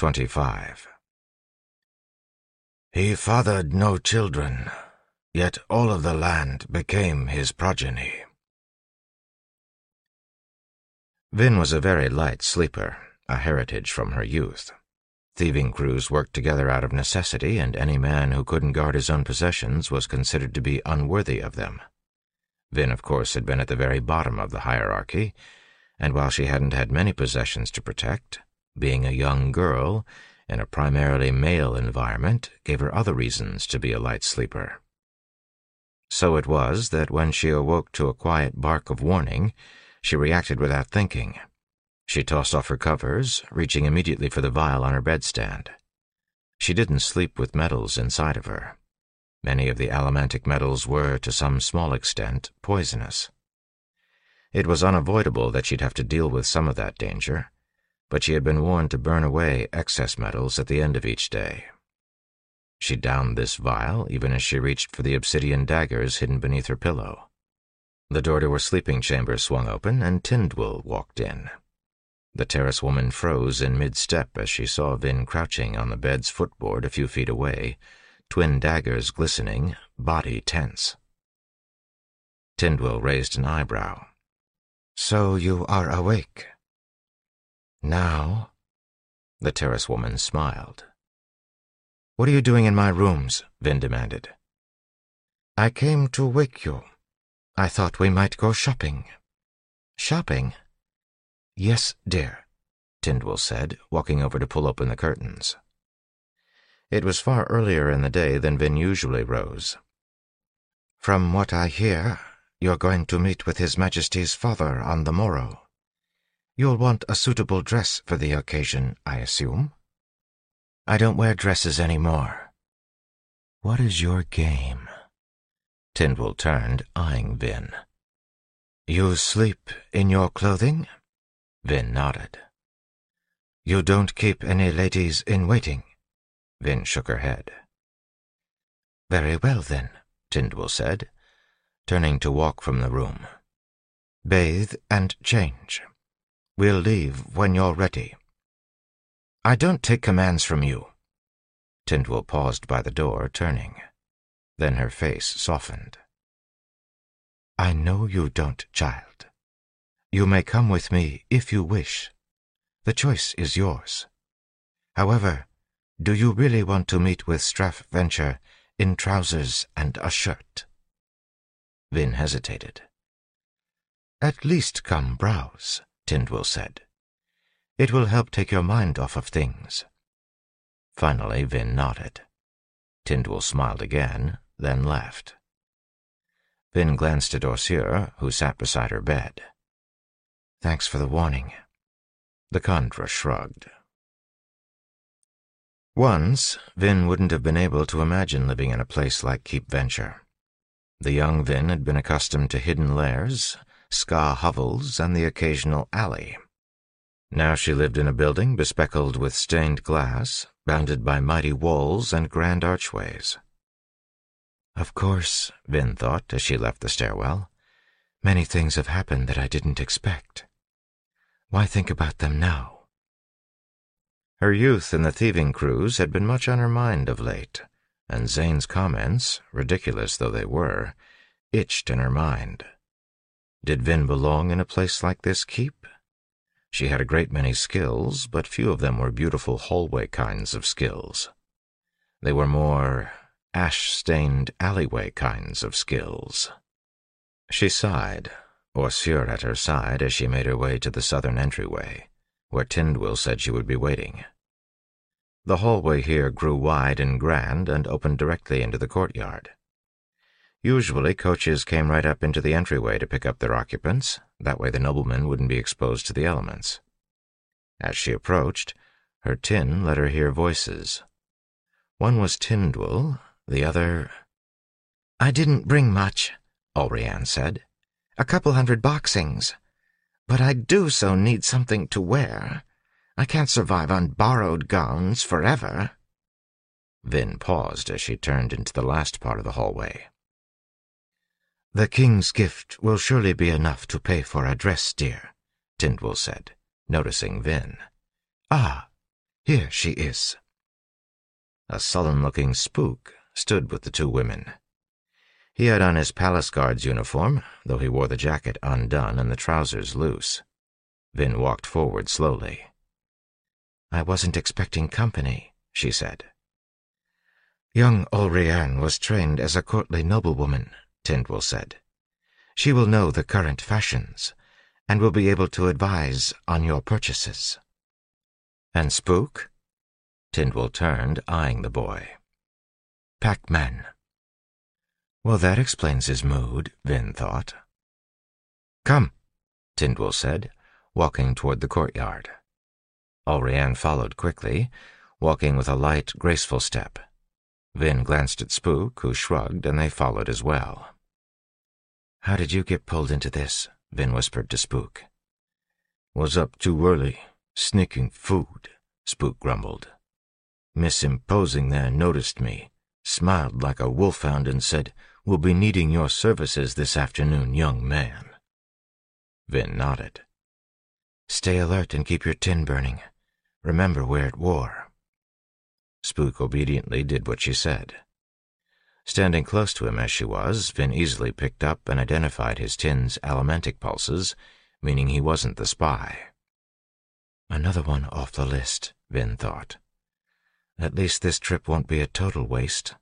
25. He fathered no children, yet all of the land became his progeny. Vin was a very light sleeper, a heritage from her youth. Thieving crews worked together out of necessity, and any man who couldn't guard his own possessions was considered to be unworthy of them. Vin, of course, had been at the very bottom of the hierarchy, and while she hadn't had many possessions to protect, being a young girl in a primarily male environment gave her other reasons to be a light sleeper. So it was that when she awoke to a quiet bark of warning, she reacted without thinking. She tossed off her covers, reaching immediately for the vial on her bedstand. She didn't sleep with metals inside of her. Many of the allomantic metals were, to some small extent, poisonous. It was unavoidable that she'd have to deal with some of that danger, but she had been warned to burn away excess metals at the end of each day. She downed this vial even as she reached for the obsidian daggers hidden beneath her pillow. The door to her sleeping chamber swung open, and Tindwyl walked in. The terrace woman froze in mid-step as she saw Vin crouching on the bed's footboard a few feet away, twin daggers glistening, body tense. Tindwyl raised an eyebrow. "So you are awake." "Now?" The terrace woman smiled. "What are you doing in my rooms?" Vin demanded. "I came to wake you. I thought we might go shopping." "Shopping?" "Yes, dear," Tindwyl said, walking over to pull open the curtains. It was far earlier in the day than Vin usually rose. "From what I hear, you're going to meet with His Majesty's father on the morrow. You'll want a suitable dress for the occasion, I assume?" "I don't wear dresses anymore." "What is your game?" Tindwyl turned, eyeing Vin. "You sleep in your clothing?" Vin nodded. "You don't keep any ladies in waiting?" Vin shook her head. "Very well, then," Tindwyl said, turning to walk from the room. "Bathe and change. We'll leave when you're ready." "I don't take commands from you." Tindwyl paused by the door, turning. Then her face softened. "I know you don't, child. You may come with me if you wish. The choice is yours. However, do you really want to meet with Straff Venture in trousers and a shirt?" Vin hesitated. "At least come browse," Tindwyl said. "It will help take your mind off of things." Finally, Vin nodded. Tindwyl smiled again, then left. Vin glanced at Orsir, who sat beside her bed. "Thanks for the warning." The Kandra shrugged. Once, Vin wouldn't have been able to imagine living in a place like Keep Venture. The young Vin had been accustomed to hidden lairs, ska hovels, and the occasional alley. Now she lived in a building bespeckled with stained glass, bounded by mighty walls and grand archways. Of course, Vin thought as she left the stairwell, many things have happened that I didn't expect. Why think about them now? Her youth in the thieving crews had been much on her mind of late, and Zane's comments, ridiculous though they were, itched in her mind. Did Vin belong in a place like this keep? She had a great many skills, but few of them were beautiful hallway kinds of skills. They were more ash-stained alleyway kinds of skills. She sighed, Orsir at her side as she made her way to the southern entryway, where Tindwyl said she would be waiting. The hallway here grew wide and grand and opened directly into the courtyard. Usually, coaches came right up into the entryway to pick up their occupants, that way the noblemen wouldn't be exposed to the elements. As she approached, her tin let her hear voices. One was Tindwyl, the other— "I didn't bring much," Allrianne said. "A couple hundred boxings. But I do so need something to wear. I can't survive on borrowed gowns forever." Vin paused as she turned into the last part of the hallway. "The king's gift will surely be enough to pay for a dress, dear," Tindwyl said, noticing Vin. "Ah, Here she is." A sullen-looking spook stood with the two women. He had on his palace guard's uniform, though he wore the jacket undone and the trousers loose. Vin walked forward slowly. "I wasn't expecting company," she said. "Young Olrianne was trained as a courtly noblewoman," Tindwyl said. "She will know the current fashions, and will be able to advise on your purchases." "And Spook?" Tindwyl turned, eyeing the boy. "Pac-Man." Well, that explains his mood, Vin thought. "Come," Tindwyl said, walking toward the courtyard. Olrianne followed quickly, walking with a light, graceful step. Vin glanced at Spook, who shrugged, and they followed as well. "How did you get pulled into this?" Vin whispered to Spook. "Was up too early, sneaking food," Spook grumbled. "Miss Imposing there noticed me, smiled like a wolfhound and said, 'We'll be needing your services this afternoon, young man.'" Vin nodded. "Stay alert and keep your tin burning. Remember we're at war." Spook obediently did what she said. Standing close to him as she was, Vin easily picked up and identified his tin's allomantic pulses, meaning he wasn't the spy. Another one off the list, Vin thought. At least this trip won't be a total waste.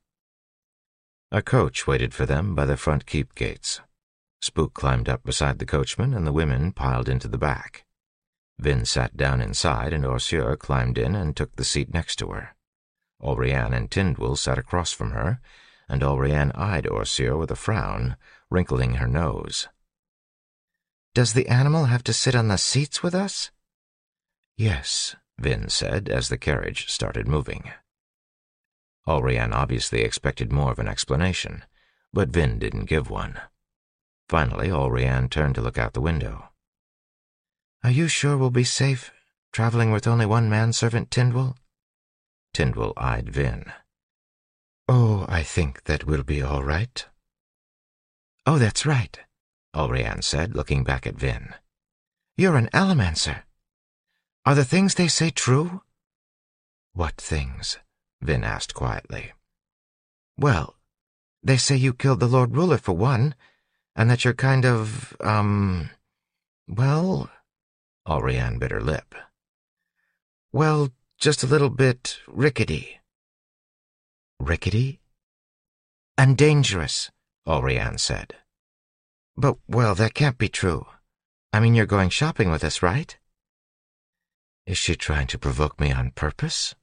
A coach waited for them by the front keep gates. Spook climbed up beside the coachman, and the women piled into the back. Vin sat down inside, and Orseur climbed in and took the seat next to her. Olrianne and Tindwyl sat across from her, and Olrianne eyed Orseur with a frown, wrinkling her nose. "Does the animal have to sit on the seats with us?" "Yes," Vin said as the carriage started moving. Olrianne obviously expected more of an explanation, but Vin didn't give one. Finally, Olrianne turned to look out the window. "Are you sure we'll be safe, traveling with only one manservant, Tindwyl?" Tindwyl eyed Vin. "Oh, I think that we'll be all right." "Oh, that's right," Olrianne said, looking back at Vin. "You're an allomancer. Are the things they say true?" "What things?" Vin asked quietly. "Well, they say you killed the Lord Ruler for one, and that you're kind of, well..." Olrianne bit her lip. "Well, just a little bit rickety." "Rickety?" "And dangerous," Olrianne said. "But, well, that can't be true. I mean, you're going shopping with us, right?" Is she trying to provoke me on purpose?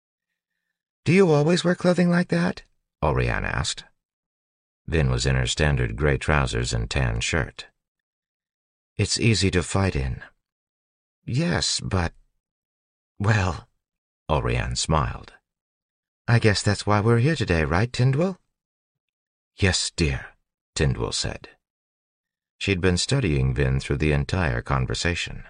"Do you always wear clothing like that?" Olrianne asked. Vin was in her standard gray trousers and tan shirt. "It's easy to fight in." "Yes, but..." "Well," Olrianne smiled. "I guess that's why we're here today, right, Tindwyl?" "Yes, dear," Tindwyl said. She'd been studying Vin through the entire conversation.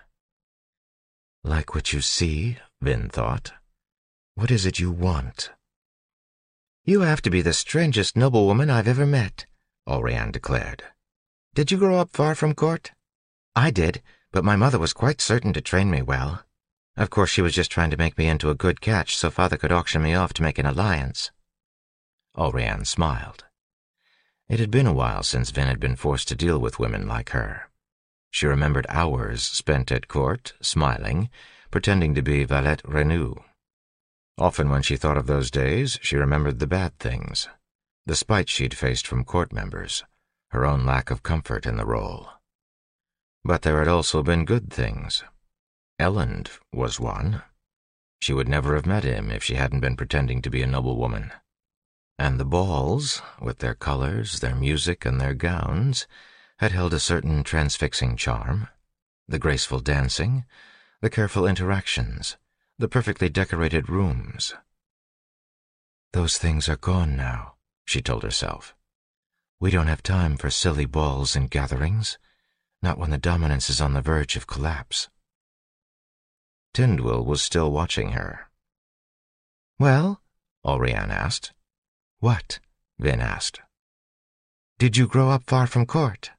Like what you see, Vin thought. What is it you want? "You have to be the strangest noblewoman I've ever met," Olrianne declared. "Did you grow up far from court?" "I did, but my mother was quite certain to train me well. Of course, she was just trying to make me into a good catch so father could auction me off to make an alliance." Olrianne smiled. It had been a while since Vin had been forced to deal with women like her. She remembered hours spent at court, smiling, pretending to be Valette Renou. Often when she thought of those days, she remembered the bad things, the spite she'd faced from court members, her own lack of comfort in the role. But there had also been good things. Elend was one. She would never have met him if she hadn't been pretending to be a noblewoman. And the balls, with their colors, their music, and their gowns, had held a certain transfixing charm. The graceful dancing, the careful interactions, the perfectly decorated rooms. "Those things are gone now," she told herself. "We don't have time for silly balls and gatherings, not when the dominance is on the verge of collapse." Tindwyl was still watching her. "Well?" Olrianne asked. "What?" Vin asked. "Did you grow up far from court?"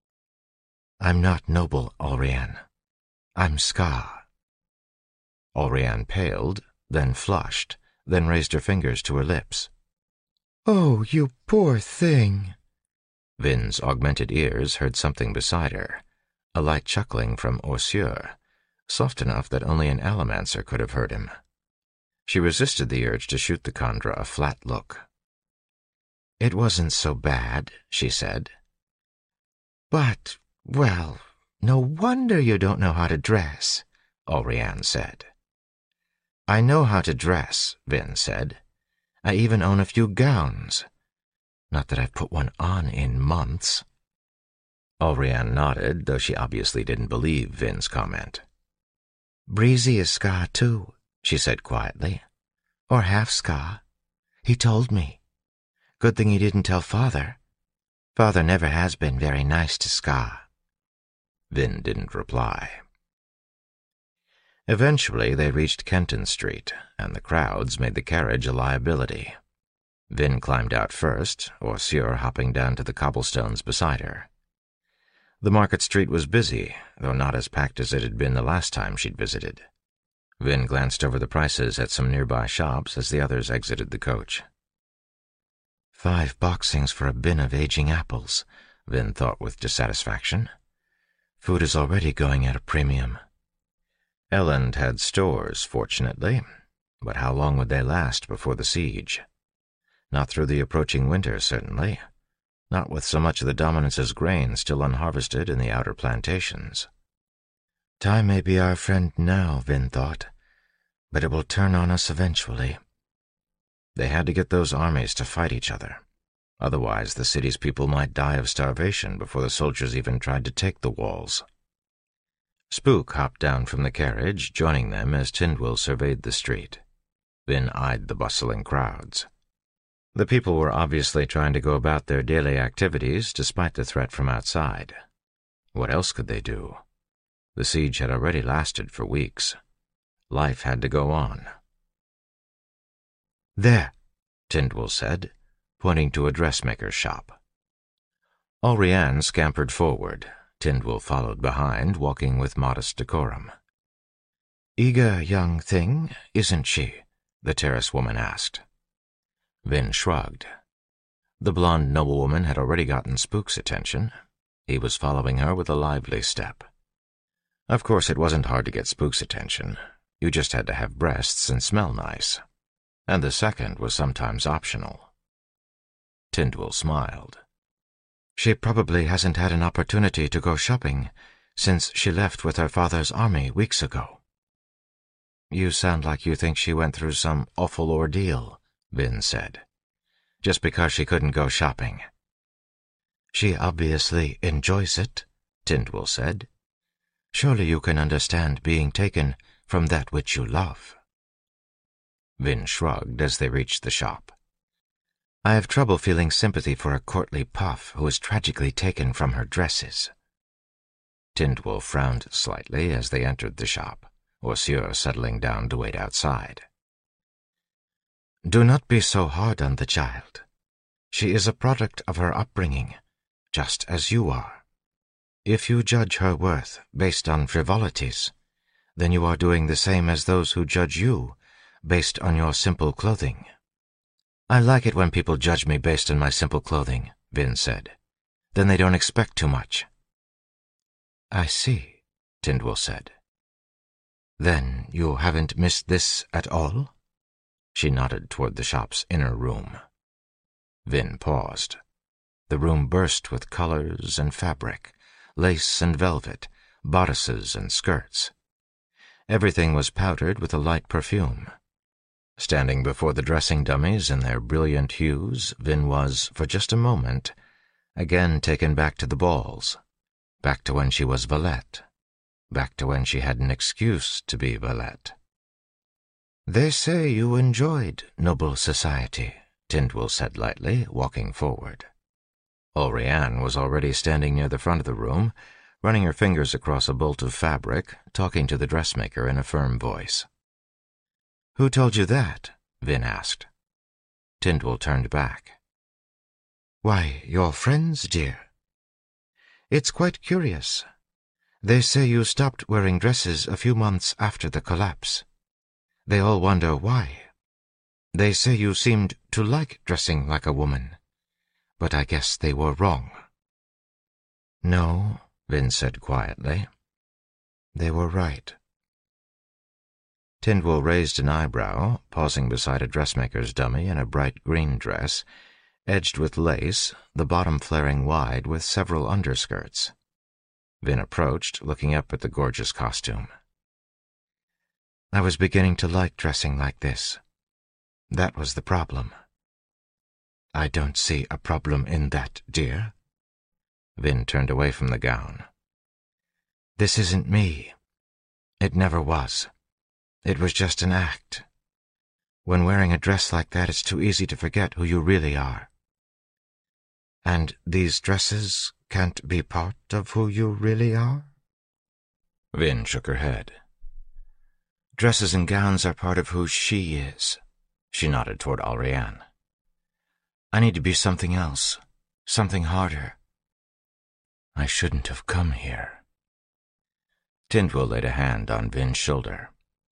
"I'm not noble, Olrianne. I'm Ska." Olrianne paled, then flushed, then raised her fingers to her lips. "Oh, you poor thing." Vin's augmented ears heard something beside her, a light chuckling from Orsure, soft enough that only an Allomancer could have heard him. She resisted the urge to shoot the Khandra a flat look. "It wasn't so bad," she said. "But, well, no wonder you don't know how to dress," Allrianne said. "I know how to dress," Vin said. "I even own a few gowns. Not that I've put one on in months." Allrianne nodded, though she obviously didn't believe Vin's comment. "Breezy is Skaa, too," she said quietly. "Or half Skaa. He told me. Good thing he didn't tell Father. Father never has been very nice to Skaa." Vin didn't reply. Eventually they reached Kenton Street, and the crowds made the carriage a liability. Vin climbed out first, Orsure hopping down to the cobblestones beside her. The market street was busy, though not as packed as it had been the last time she'd visited. Vin glanced over the prices at some nearby shops as the others exited the coach. 5 boxings for a bin of aging apples, Vin thought with dissatisfaction. Food is already going at a premium. Elend had stores, fortunately, but how long would they last before the siege? Not through the approaching winter, certainly. Not with so much of the Dominance's grain still unharvested in the outer plantations. Time may be our friend now, Vin thought, but it will turn on us eventually. They had to get those armies to fight each other. Otherwise, the city's people might die of starvation before the soldiers even tried to take the walls. Spook hopped down from the carriage, joining them as Tindwyl surveyed the street. Vin eyed the bustling crowds. The people were obviously trying to go about their daily activities despite the threat from outside. What else could they do? The siege had already lasted for weeks. Life had to go on. "There," Tindwyl said, pointing to a dressmaker's shop. Allrianne scampered forward. Tindwyl followed behind, walking with modest decorum. "Eager young thing, isn't she?" the terrace woman asked. Vin shrugged. The blonde noblewoman had already gotten Spook's attention. He was following her with a lively step. Of course, it wasn't hard to get Spook's attention. You just had to have breasts and smell nice. And the second was sometimes optional. Tindwyl smiled. "She probably hasn't had an opportunity to go shopping since she left with her father's army weeks ago." "You sound like you think she went through some awful ordeal," Vin said, "just because she couldn't go shopping." "She obviously enjoys it," Tindwyl said. "Surely you can understand being taken from that which you love." Vin shrugged as they reached the shop. "I have trouble feeling sympathy for a courtly puff who is tragically taken from her dresses." Tindwyl frowned slightly as they entered the shop, Orsure settling down to wait outside. "Do not be so hard on the child. She is a product of her upbringing, just as you are. If you judge her worth based on frivolities, then you are doing the same as those who judge you based on your simple clothing." "I like it when people judge me based on my simple clothing," Vin said. "Then they don't expect too much." "I see," Tindwyl said. "Then you haven't missed this at all?" She nodded toward the shop's inner room. Vin paused. The room burst with colors and fabric, lace and velvet, bodices and skirts. Everything was powdered with a light perfume. Standing before the dressing dummies in their brilliant hues, Vin was, for just a moment, again taken back to the balls, back to when she was Valette, back to when she had an excuse to be Valette. "They say you enjoyed noble society," Tindwyl said lightly, walking forward. Allrianne was already standing near the front of the room, running her fingers across a bolt of fabric, talking to the dressmaker in a firm voice. "Who told you that?" Vin asked. Tindwyl turned back. "Why, your friends, dear. It's quite curious. They say you stopped wearing dresses a few months after the collapse. They all wonder why. They say you seemed to like dressing like a woman, but I guess they were wrong." "No," Vin said quietly. "They were right." Tindwyl raised an eyebrow, pausing beside a dressmaker's dummy in a bright green dress, edged with lace, the bottom flaring wide with several underskirts. Vin approached, looking up at the gorgeous costume. "I was beginning to like dressing like this. That was the problem." "I don't see a problem in that, dear." Vin turned away from the gown. "This isn't me. It never was. It was just an act. When wearing a dress like that, it's too easy to forget who you really are. And these dresses can't be part of who you really are?" Vin shook her head. "Dresses and gowns are part of who she is." She nodded toward Alrianne. "I need to be something else, something harder. I shouldn't have come here." Tindwyl laid a hand on Vin's shoulder.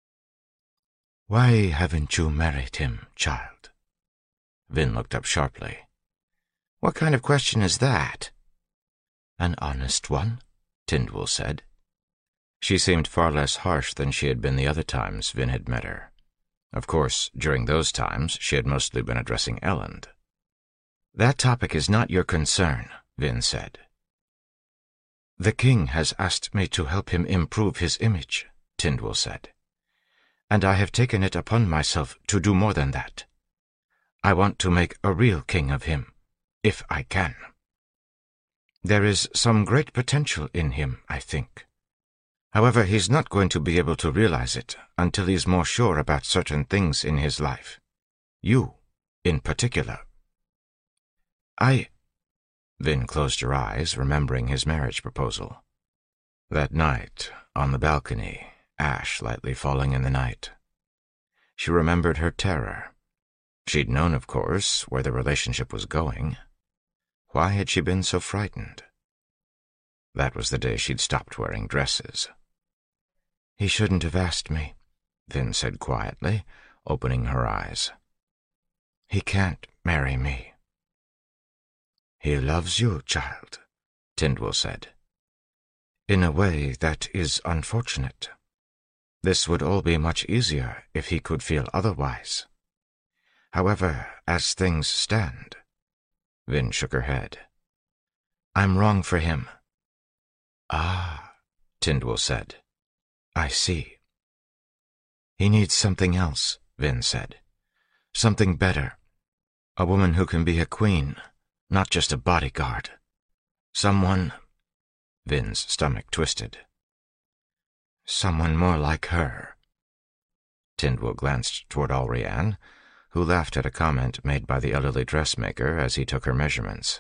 "Why haven't you married him, child?" Vin looked up sharply. "What kind of question is that?" "An honest one," Tindwyl said. She seemed far less harsh than she had been the other times Vin had met her. Of course, during those times, she had mostly been addressing Elend. "That topic is not your concern," Vin said. "The king has asked me to help him improve his image," Tindwyl said. "And I have taken it upon myself to do more than that. I want to make a real king of him, if I can. There is some great potential in him, I think. However, he's not going to be able to realize it until he's more sure about certain things in his life. You, in particular." Vin closed her eyes, remembering his marriage proposal. That night, on the balcony, ash lightly falling in the night. She remembered her terror. She'd known, of course, where the relationship was going. Why had she been so frightened? That was the day she'd stopped wearing dresses. "He shouldn't have asked me," Vin said quietly, opening her eyes. "He can't marry me." "He loves you, child," Tindwyl said. "In a way that is unfortunate. This would all be much easier if he could feel otherwise. However, as things stand—" Vin shook her head. "I'm wrong for him." "Ah," Tindwyl said. "I see." "He needs something else," Vin said. "Something better. A woman who can be a queen, not just a bodyguard. Someone—" Vin's stomach twisted. "Someone more like her." Tindwyl glanced toward Alrianne, who laughed at a comment made by the elderly dressmaker as he took her measurements.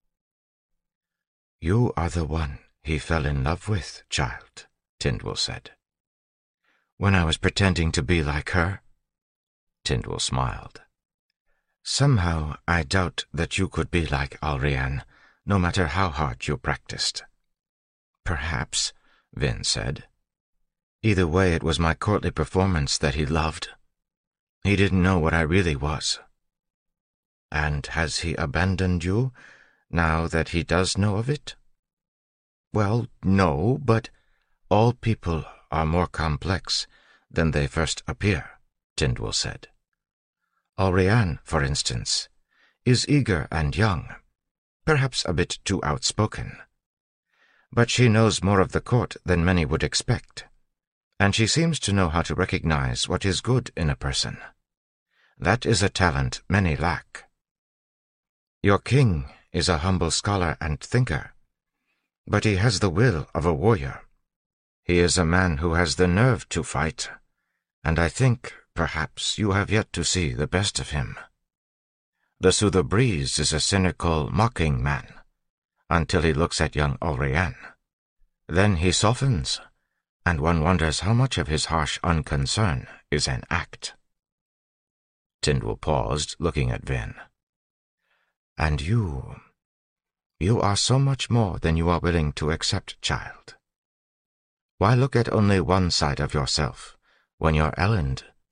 "You are the one he fell in love with, child," Tindwyl said. "When I was pretending to be like her?" Tindwyl smiled. "Somehow I doubt that you could be like Alrianne, no matter how hard you practiced." "Perhaps," Vin said. "Either way, it was my courtly performance that he loved. He didn't know what I really was." "And has he abandoned you, now that he does know of it?" "Well, no, but all people are more complex than they first appear," Tindwyl said. "Alrianne, for instance, is eager and young, perhaps a bit too outspoken. But she knows more of the court than many would expect, and she seems to know how to recognize what is good in a person. That is a talent many lack. Your king is a humble scholar and thinker, but he has the will of a warrior. He is a man who has the nerve to fight, and I think, perhaps, you have yet to see the best of him. The Soother Breeze is a cynical, mocking man, until he looks at young Alrianne. Then he softens, and one wonders how much of his harsh unconcern is an act." Tindwyl paused, looking at Vin. "And you are so much more than you are willing to accept, child. Why look at only one side of yourself, when your Elend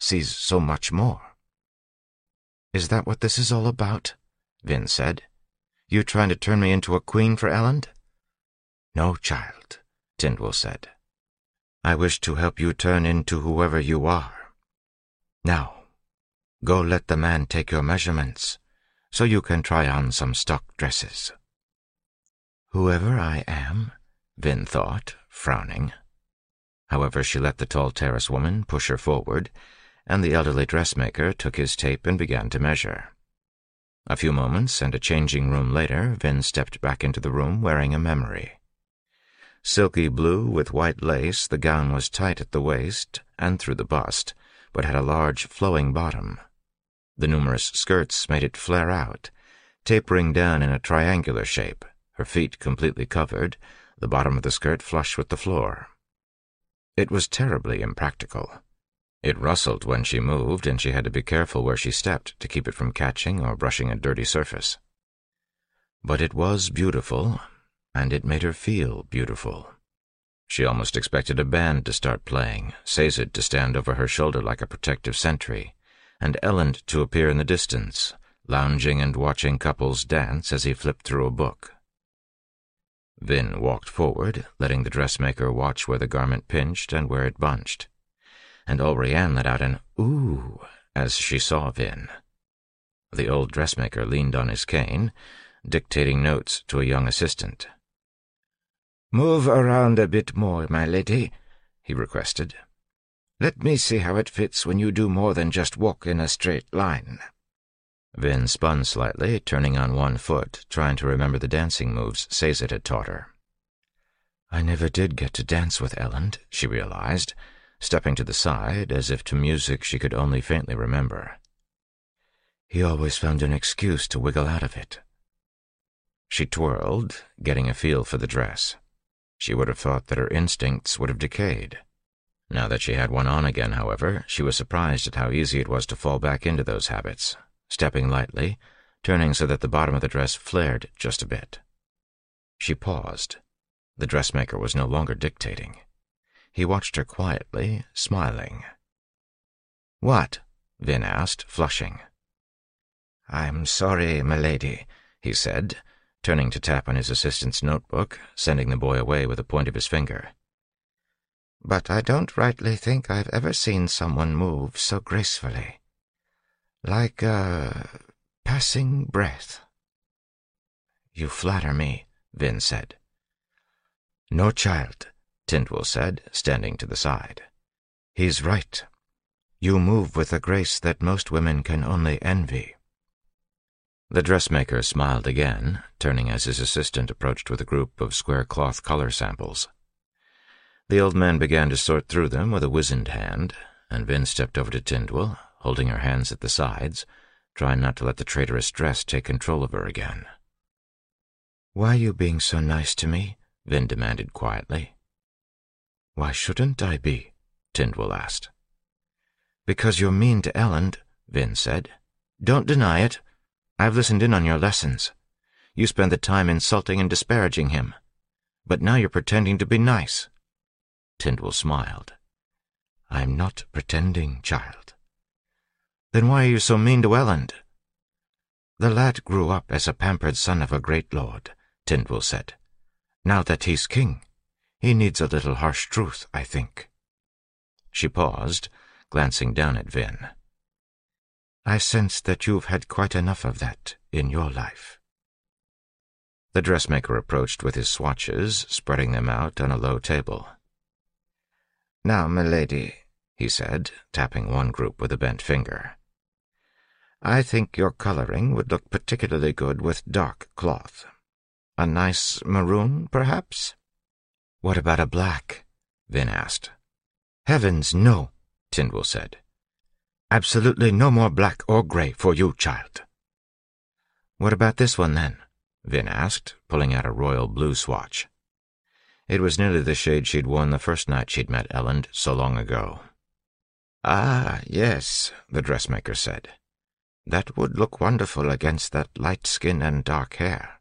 sees so much more." "Is that what this is all about?" Vin said. "You trying to turn me into a queen for Elend?" "No, child," Tindwyl said. "I wish to help you turn into whoever you are. Now, go let the man take your measurements, so you can try on some stock dresses." "Whoever I am," Vin thought, frowning. However, she let the tall terrace woman push her forward, and the elderly dressmaker took his tape and began to measure. A few moments and a changing room later, Vin stepped back into the room wearing a memory. Silky blue with white lace, the gown was tight at the waist and through the bust, but had a large flowing bottom. The numerous skirts made it flare out, tapering down in a triangular shape, her feet completely covered, the bottom of the skirt flush with the floor. It was terribly impractical. It rustled when she moved, and she had to be careful where she stepped to keep it from catching or brushing a dirty surface. But it was beautiful, and it made her feel beautiful. She almost expected a band to start playing, Sazed to stand over her shoulder like a protective sentry, and Elend to appear in the distance, lounging and watching couples dance as he flipped through a book. Vin walked forward, letting the dressmaker watch where the garment pinched and where it bunched, and Olrianne let out an "ooh" as she saw Vin. The old dressmaker leaned on his cane, dictating notes to a young assistant. "Move around a bit more, my lady," he requested. "Let me see how it fits when you do more than just walk in a straight line." Vin spun slightly, turning on one foot, trying to remember the dancing moves Sazed had taught her. "I never did get to dance with Elend," she realized, stepping to the side as if to music she could only faintly remember. "He always found an excuse to wiggle out of it." She twirled, getting a feel for the dress. She would have thought that her instincts would have decayed. Now that she had one on again, however, she was surprised at how easy it was to fall back into those habits, stepping lightly, turning so that the bottom of the dress flared just a bit. She paused. The dressmaker was no longer dictating. He watched her quietly, smiling. "What?" Vin asked, flushing. "I'm sorry, milady," he said, turning to tap on his assistant's notebook, sending the boy away with the point of his finger. "But I don't rightly think I've ever seen someone move so gracefully. Like a passing breath." "You flatter me," Vin said. "No, child," Tindwyl said, standing to the side. "He's right. You move with a grace that most women can only envy." The dressmaker smiled again, turning as his assistant approached with a group of square cloth color samples. The old man began to sort through them with a wizened hand, and Vin stepped over to Tindwyl, holding her hands at the sides, trying not to let the traitorous dress take control of her again. "Why are you being so nice to me?" Vin demanded quietly. "Why shouldn't I be?" Tindwyl asked. "Because you're mean to Elend," Vin said. "Don't deny it. I've listened in on your lessons. You spend the time insulting and disparaging him. But now you're pretending to be nice." Tindwyl smiled. "I'm not pretending, child." "Then why are you so mean to Elend?" "The lad grew up as a pampered son of a great lord," Tindwyl said. "Now that he's king, he needs a little harsh truth, I think." She paused, glancing down at Vin. "I sense that you've had quite enough of that in your life." The dressmaker approached with his swatches, spreading them out on a low table. "Now, milady," he said, tapping one group with a bent finger. "I think your coloring would look particularly good with dark cloth. A nice maroon, perhaps?" "What about a black?" Vin asked. "Heavens, no," Tindwyl said. "Absolutely no more black or gray for you, child." "What about this one, then?" Vin asked, pulling out a royal blue swatch. It was nearly the shade she'd worn the first night she'd met Elend so long ago. "Ah, yes," the dressmaker said. "That would look wonderful against that light skin and dark hair.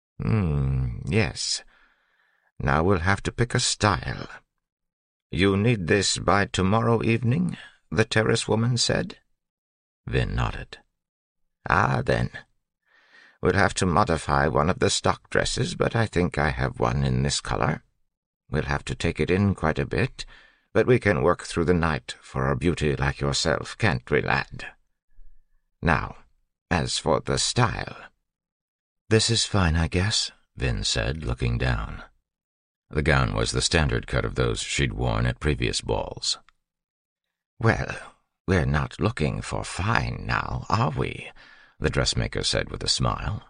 Yes. Now we'll have to pick a style. You need this by tomorrow evening?" the terrace woman said? Vin nodded. Ah, then. We'll have to modify one of the stock dresses, but I think I have one in this color. We'll have to take it in quite a bit, but we can work through the night for a beauty like yourself, can't we, lad? Now, as for the style— This is fine, I guess, Vin said, looking down. The gown was the standard cut of those she'd worn at previous balls. Well, we're not looking for fine now, are we? The dressmaker said with a smile.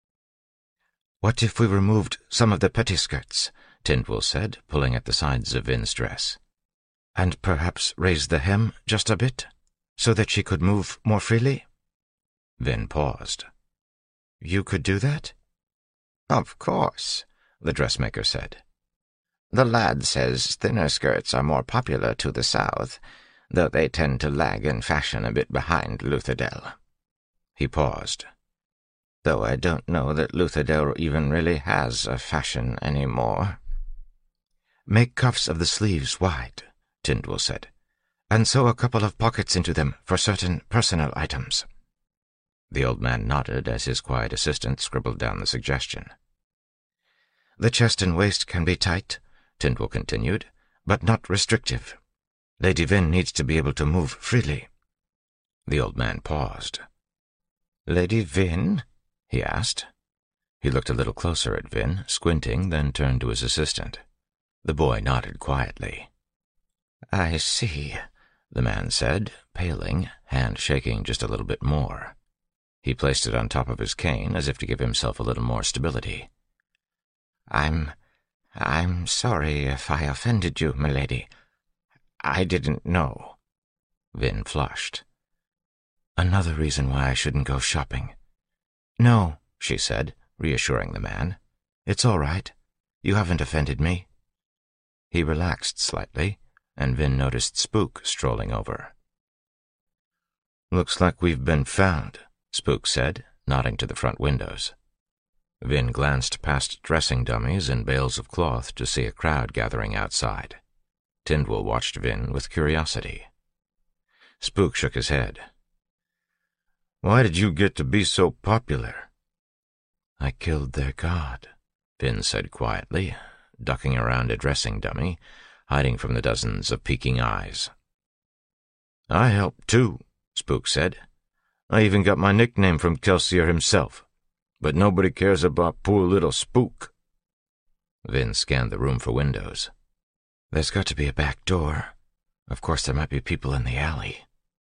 What if we removed some of the pettiskirts? Tindwell said, pulling at the sides of Vin's dress. And perhaps raise the hem just a bit, so that she could move more freely? Vin paused. You could do that? Of course, the dressmaker said. The lad says thinner skirts are more popular to the south, though they tend to lag in fashion a bit behind Luthadel. He paused. Though I don't know that Luthadel even really has a fashion anymore. Make cuffs of the sleeves wide, Tindwell said, and sew a couple of pockets into them for certain personal items. The old man nodded as his quiet assistant scribbled down the suggestion. The chest and waist can be tight, Tindwell continued, but not restrictive. Lady Vin needs to be able to move freely. The old man paused. Lady Vin? He asked. He looked a little closer at Vin, squinting, then turned to his assistant. The boy nodded quietly. I see, the man said, paling, hand shaking just a little bit more. He placed it on top of his cane as if to give himself a little more stability. I'm sorry if I offended you, milady. I didn't know. Vin flushed. Another reason why I shouldn't go shopping. No, she said, reassuring the man. It's all right. You haven't offended me. He relaxed slightly, and Vin noticed Spook strolling over. Looks like we've been found, Spook said, nodding to the front windows. Vin glanced past dressing dummies and bales of cloth to see a crowd gathering outside. Tindwell watched Vin with curiosity. Spook shook his head. Why did you get to be so popular? I killed their god, Vin said quietly, ducking around a dressing dummy, hiding from the dozens of peeking eyes. I helped too, Spook said. I even got my nickname from Kelsier himself. But nobody cares about poor little Spook. Vin scanned the room for windows. There's got to be a back door. Of course there might be people in the alley.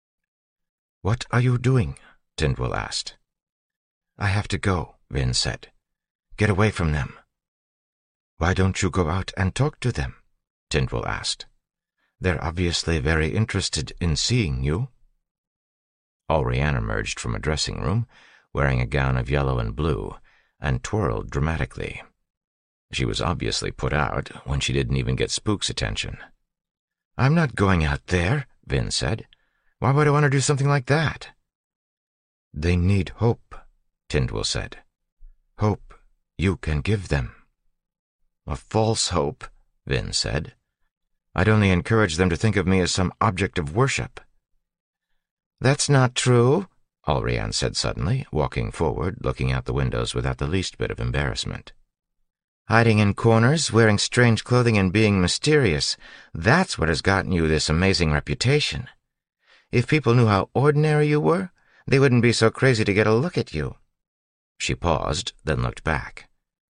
What are you doing? Tindwell asked. I have to go, Vin said. Get away from them. Why don't you go out and talk to them? Tindwell asked. They're obviously very interested in seeing you. Allrianne emerged from a dressing room, wearing a gown of yellow and blue, and twirled dramatically. She was obviously put out when she didn't even get Spook's attention. I'm not going out there, Vin said. Why would I want to do something like that? They need hope, Tindwell said. Hope you can give them. A false hope, Vin said. I'd only encourage them to think of me as some object of worship. That's not true, Allrianne said suddenly, walking forward, looking out the windows without the least bit of embarrassment. Hiding in corners, wearing strange clothing and being mysterious, that's what has gotten you this amazing reputation. If people knew how ordinary you were, they wouldn't be so crazy to get a look at you. She paused, then looked back.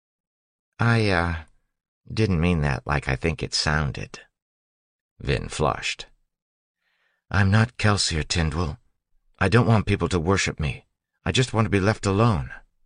I, didn't mean that like I think it sounded. Vin flushed. I'm not Kelsier, Tindwell. I don't want people to worship me. I just want to be left alone.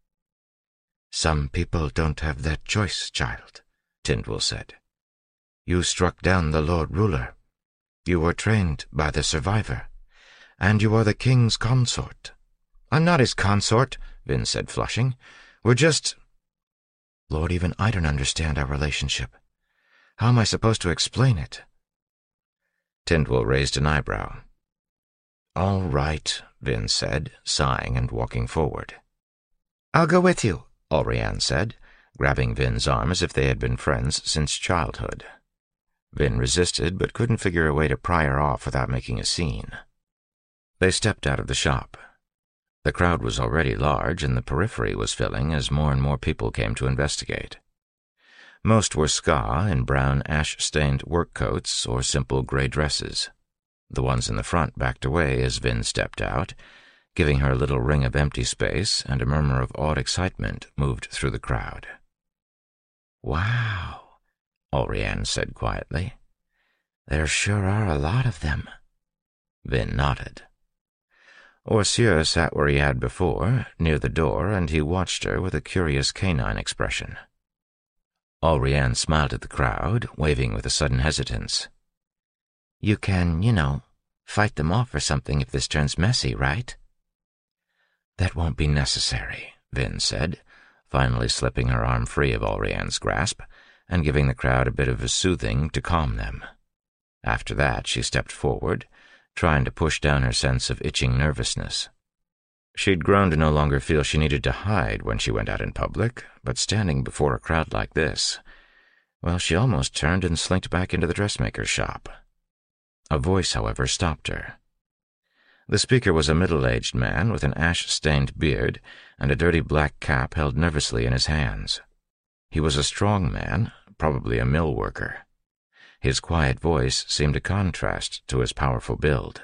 Some people don't have that choice, child, Tindwell said. You struck down the Lord Ruler. You were trained by the Survivor. And you are the king's consort. I'm not his consort, Vin said, flushing. We're just— Lord, even I don't understand our relationship. How am I supposed to explain it? Tindwell raised an eyebrow. All right, Vin said, sighing and walking forward. I'll go with you, Allrianne said, grabbing Vin's arm as if they had been friends since childhood. Vin resisted, but couldn't figure a way to pry her off without making a scene. They stepped out of the shop. The crowd was already large, and the periphery was filling as more and more people came to investigate. Most were Ska in brown ash-stained work coats or simple gray dresses. The ones in the front backed away as Vin stepped out, giving her a little ring of empty space, and a murmur of awed excitement moved through the crowd. "Wow," Allrianne said quietly. "There sure are a lot of them." Vin nodded. Orsier sat where he had before, near the door, and he watched her with a curious canine expression. Allrianne smiled at the crowd, waving with a sudden hesitance. "You can, fight them off or something if this turns messy, right?" "That won't be necessary," Vin said, finally slipping her arm free of Allrianne's grasp and giving the crowd a bit of a soothing to calm them. After that, she stepped forward, trying to push down her sense of itching nervousness. She'd grown to no longer feel she needed to hide when she went out in public, but standing before a crowd like this, well, she almost turned and slinked back into the dressmaker's shop. A voice, however, stopped her. The speaker was a middle-aged man with an ash-stained beard and a dirty black cap held nervously in his hands. He was a strong man, probably a mill worker. His quiet voice seemed a contrast to his powerful build.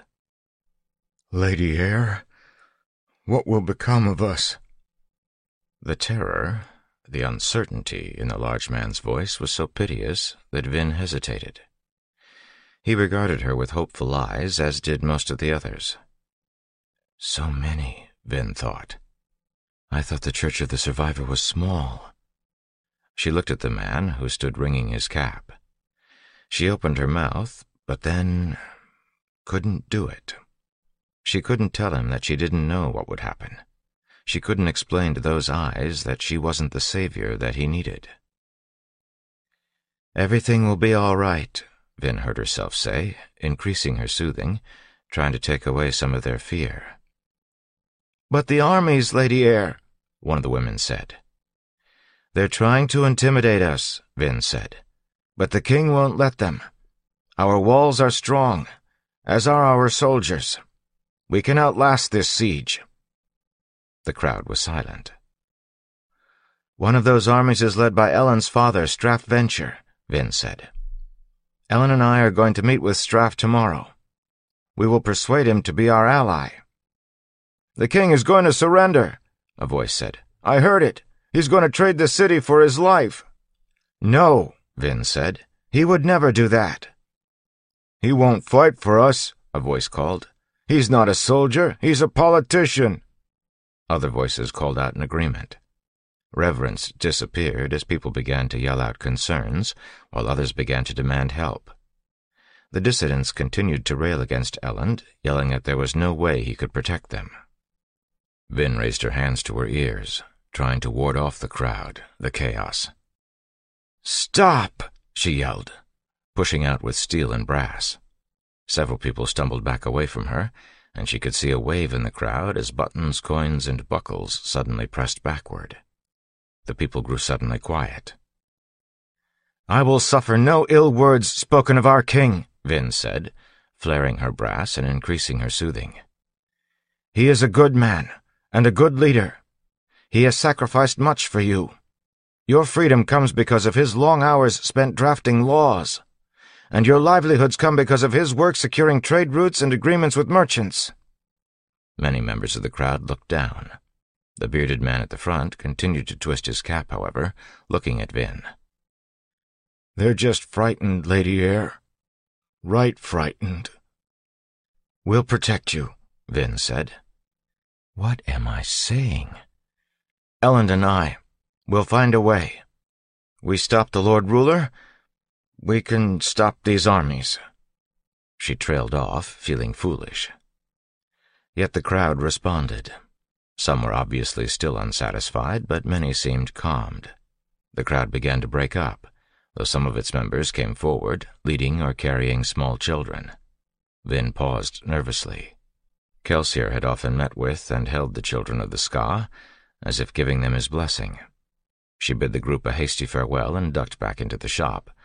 "Lady Eyre, what will become of us?" The terror, the uncertainty in the large man's voice was so piteous that Vin hesitated. He regarded her with hopeful eyes, as did most of the others. So many, Vin thought. I thought the Church of the Survivor was small. She looked at the man who stood wringing his cap. She opened her mouth, but then couldn't do it. She couldn't tell him that she didn't know what would happen. She couldn't explain to those eyes that she wasn't the savior that he needed. "Everything will be all right," Vin heard herself say, increasing her soothing, trying to take away some of their fear. "But the armies, Lady Eyre," one of the women said. "They're trying to intimidate us," Vin said. "But the king won't let them. Our walls are strong, as are our soldiers. We can outlast this siege." The crowd was silent. "One of those armies is led by Elend's father, Straff Venture," Vin said. "Elend and I are going to meet with Straff tomorrow. We will persuade him to be our ally." "The king is going to surrender," a voice said. "I heard it. He's going to trade the city for his life." "No," Vin said. "He would never do that." "He won't fight for us," a voice called. "He's not a soldier. He's a politician." Other voices called out in agreement. Reverence disappeared as people began to yell out concerns, while others began to demand help. The dissidents continued to rail against Elend, yelling that there was no way he could protect them. Vin raised her hands to her ears, trying to ward off the crowd, the chaos. "Stop!" she yelled, pushing out with steel and brass. Several people stumbled back away from her, and she could see a wave in the crowd as buttons, coins, and buckles suddenly pressed backward. The people grew suddenly quiet. "I will suffer no ill words spoken of our king," Vin said, flaring her brass and increasing her soothing. "He is a good man, and a good leader. He has sacrificed much for you. Your freedom comes because of his long hours spent drafting laws, and your livelihoods come because of his work securing trade routes and agreements with merchants." Many members of the crowd looked down. The bearded man at the front continued to twist his cap, however, looking at Vin. "They're just frightened, Lady Eyre. Right frightened." "We'll protect you," Vin said. "What am I saying?" "Elend and I, we'll find a way. We stop the Lord Ruler, we can stop these armies." She trailed off, feeling foolish. Yet the crowd responded. Some were obviously still unsatisfied, but many seemed calmed. The crowd began to break up, though some of its members came forward, leading or carrying small children. Vin paused nervously. Kelsier had often met with and held the children of the Ska, as if giving them his blessing. She bid the group a hasty farewell and ducked back into the shop,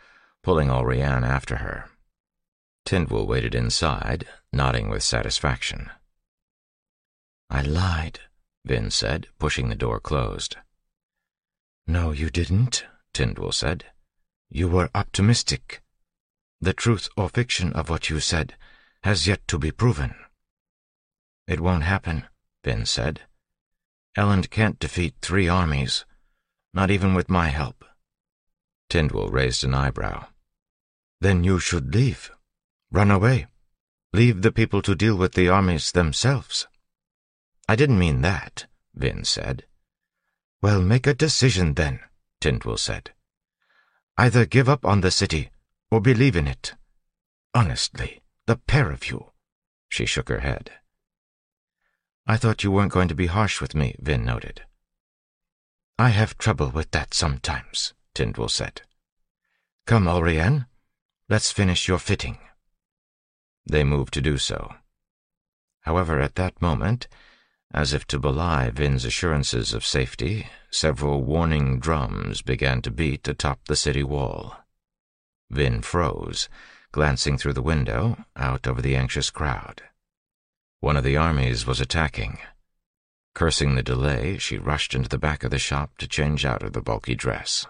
pulling Oriane after her. Tindwyl waited inside, nodding with satisfaction. "I lied," Vin said, pushing the door closed. "No, you didn't," Tindwyl said. "You were optimistic. The truth or fiction of what you said has yet to be proven." "It won't happen," Vin said. "Elend can't defeat 3 armies, not even with my help." Tindwyl raised an eyebrow. "Then you should leave. Run away. Leave the people to deal with the armies themselves." "I didn't mean that," Vin said. "Well, make a decision then," Tindwyl said. "Either give up on the city or believe in it. Honestly, the pair of you." She shook her head. "I thought you weren't going to be harsh with me," Vin noted. "I have trouble with that sometimes," Tindwyl said. "Come, Oriane, let's finish your fitting." They moved to do so. However, at that moment, as if to belie Vin's assurances of safety, several warning drums began to beat atop the city wall. Vin froze, glancing through the window out over the anxious crowd. One of the armies was attacking. Cursing the delay, she rushed into the back of the shop to change out of the bulky dress.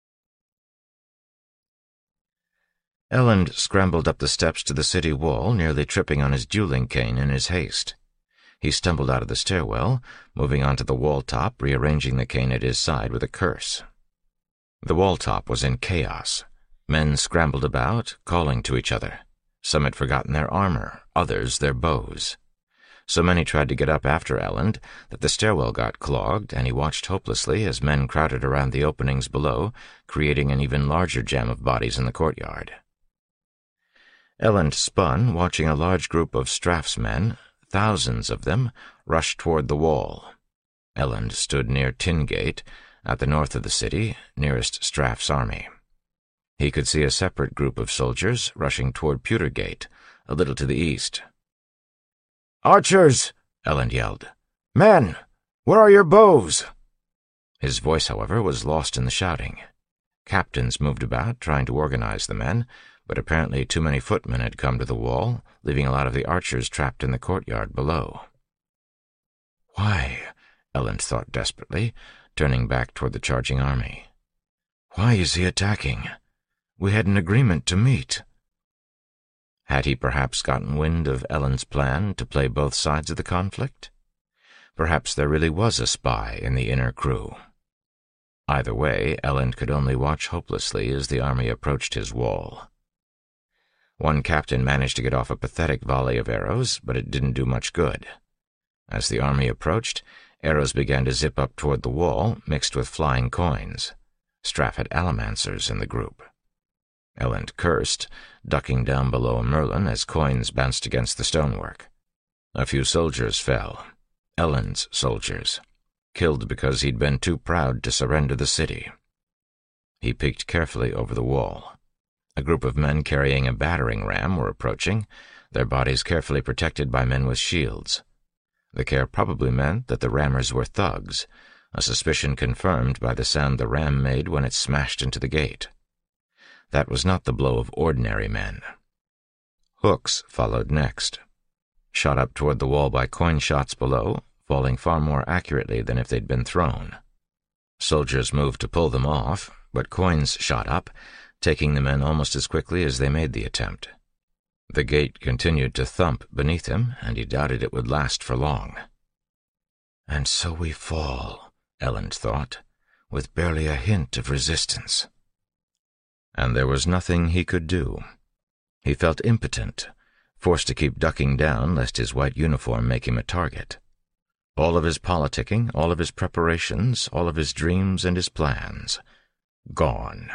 Elend scrambled up the steps to the city wall, nearly tripping on his dueling cane in his haste. He stumbled out of the stairwell, moving onto the wall top, rearranging the cane at his side with a curse. The wall top was in chaos. Men scrambled about, calling to each other. Some had forgotten their armor, others their bows. So many tried to get up after Elend that the stairwell got clogged, and he watched hopelessly as men crowded around the openings below, creating an even larger jam of bodies in the courtyard. Elend spun, watching a large group of Straff's men, thousands of them, rush toward the wall. Elend stood near Tingate, at the north of the city, nearest Straff's army. He could see a separate group of soldiers rushing toward Pewtergate, a little to the east. "Archers!" Elend yelled. "Men! Where are your bows?" His voice, however, was lost in the shouting. Captains moved about, trying to organize the men, but apparently too many footmen had come to the wall, leaving a lot of the archers trapped in the courtyard below. "Why?" Elend thought desperately, turning back toward the charging army. "Why is he attacking? We had an agreement to meet." Had he perhaps gotten wind of Elend's plan to play both sides of the conflict? Perhaps there really was a spy in the inner crew. Either way, Elend could only watch hopelessly as the army approached his wall. One captain managed to get off a pathetic volley of arrows, but it didn't do much good. As the army approached, arrows began to zip up toward the wall, mixed with flying coins. Straff had allomancers in the group. Elend cursed, ducking down below a merlin as coins bounced against the stonework. A few soldiers fell. Elend's soldiers, killed because he'd been too proud to surrender the city. He peeked carefully over the wall. A group of men carrying a battering ram were approaching, their bodies carefully protected by men with shields. The care probably meant that the rammers were thugs, a suspicion confirmed by the sound the ram made when it smashed into the gate. That was not the blow of ordinary men. Hooks followed next, shot up toward the wall by coin shots below, falling far more accurately than if they'd been thrown. Soldiers moved to pull them off, but coins shot up, taking the men almost as quickly as they made the attempt. The gate continued to thump beneath him, and he doubted it would last for long. "And so we fall," Elend thought, "with barely a hint of resistance." And there was nothing he could do. He felt impotent, forced to keep ducking down lest his white uniform make him a target. All of his politicking, all of his preparations, all of his dreams and his plans, gone.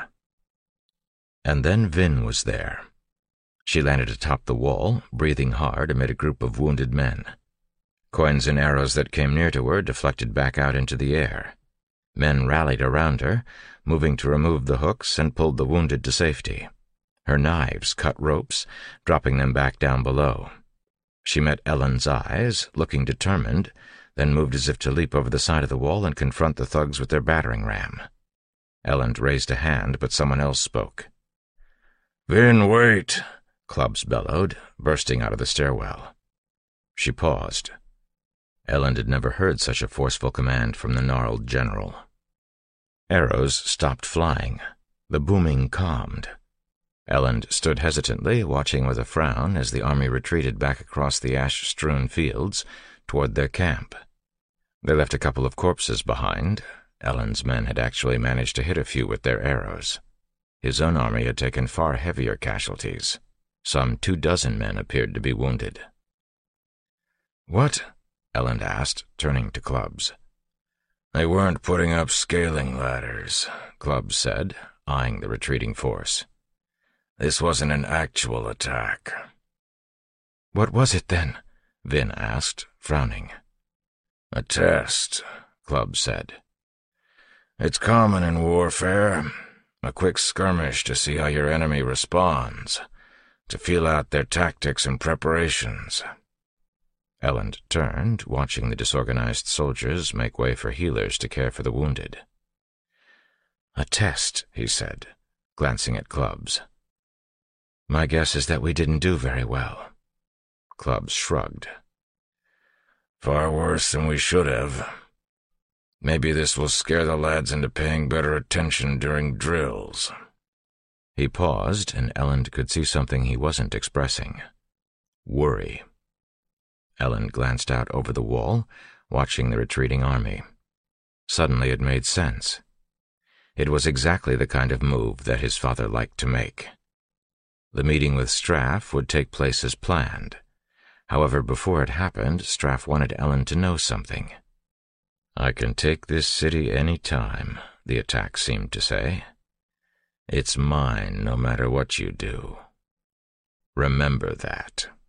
And then Vin was there. She landed atop the wall, breathing hard amid a group of wounded men. Coins and arrows that came near to her deflected back out into the air. Men rallied around her, moving to remove the hooks and pulled the wounded to safety. Her knives cut ropes, dropping them back down below. She met Elend's eyes, looking determined, then moved as if to leap over the side of the wall and confront the thugs with their battering ram. Elend raised a hand, but someone else spoke. Vin, wait, Clubs bellowed, bursting out of the stairwell. She paused. Elend had never heard such a forceful command from the gnarled general. Arrows stopped flying. The booming calmed. Elend stood hesitantly, watching with a frown as the army retreated back across the ash-strewn fields toward their camp. They left a couple of corpses behind. Elend's men had actually managed to hit a few with their arrows. His own army had taken far heavier casualties. Some 24 men appeared to be wounded. "What?" Elend asked, turning to Clubs. "They weren't putting up scaling ladders," Clubs said, eyeing the retreating force. "This wasn't an actual attack." "What was it then?" Vin asked, frowning. "A test," Clubs said. "It's common in warfare. A quick skirmish to see how your enemy responds, to feel out their tactics and preparations." Elend turned, watching the disorganized soldiers make way for healers to care for the wounded. "A test," he said, glancing at Clubs. "My guess is that we didn't do very well." Clubs shrugged. "Far worse than we should have. Maybe this will scare the lads into paying better attention during drills." He paused, and Elend could see something he wasn't expressing. Worry. Elend glanced out over the wall, watching the retreating army. Suddenly it made sense. It was exactly the kind of move that his father liked to make. The meeting with Straff would take place as planned. However, before it happened, Straff wanted Elend to know something. "I can take this city any time," the attack seemed to say. "It's mine no matter what you do. Remember that."